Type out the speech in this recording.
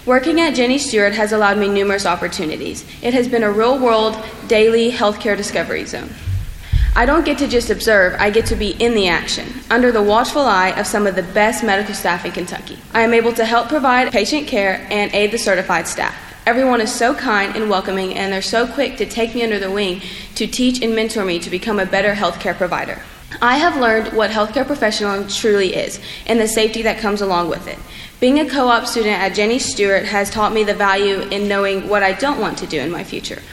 Working at Jenny Stewart has allowed me numerous opportunities. It has been a real-world, daily healthcare discovery zone. I don't get to just observe, I get to be in the action, under the watchful eye of some of the best medical staff in Kentucky. I am able to help provide patient care and aid the certified staff. Everyone is so kind and welcoming, and they're so quick to take me under their wing to teach and mentor me to become a better healthcare provider. I have learned what healthcare professional truly is, and the safety that comes along with it. Being a co-op student at Jenny Stewart has taught me the value in knowing what I don't want to do in my future.